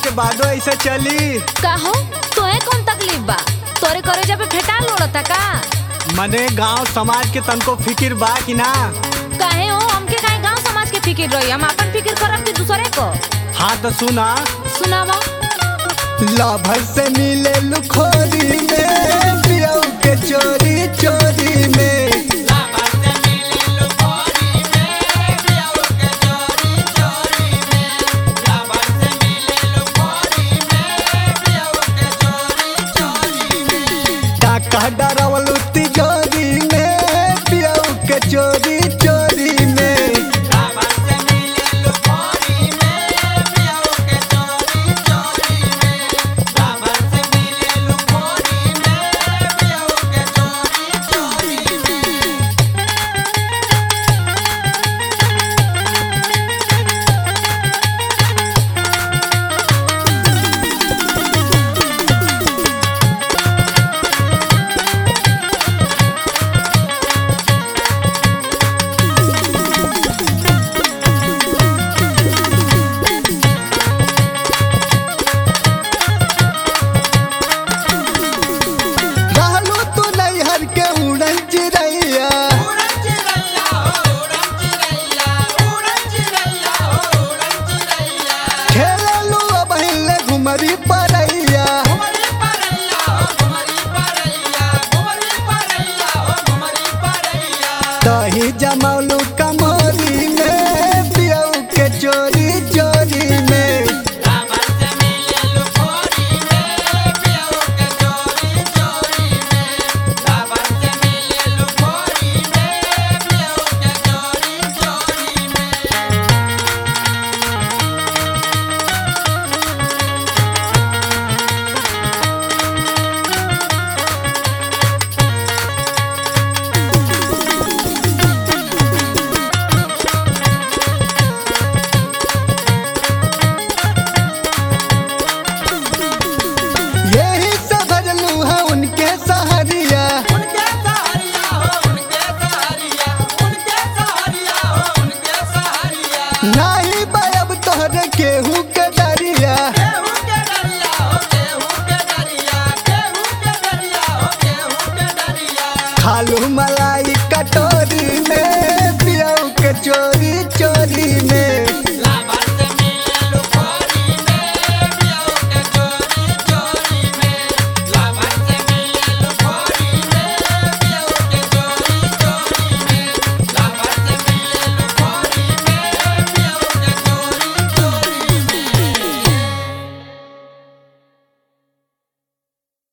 के बादो ऐसे चली। काहो तोहे कौन तकलीफ बा? तोरे करेजा पे फेटा लोड़ता का? मने गांव समाज के तनको फिकिर बा कि ना? काहे हो हमके काहे गांव समाज के फिकिर रही? हम अपन फिकिर करब कि दूसरे को? हाँ तो सुना। सुनावा। लाभर से मिले लुखोरी में, पियऊ के चोरी चोरी में। डाका डरावल तिजोरी में, पियऊ के चोरी चोरी में। तही जमौलू कम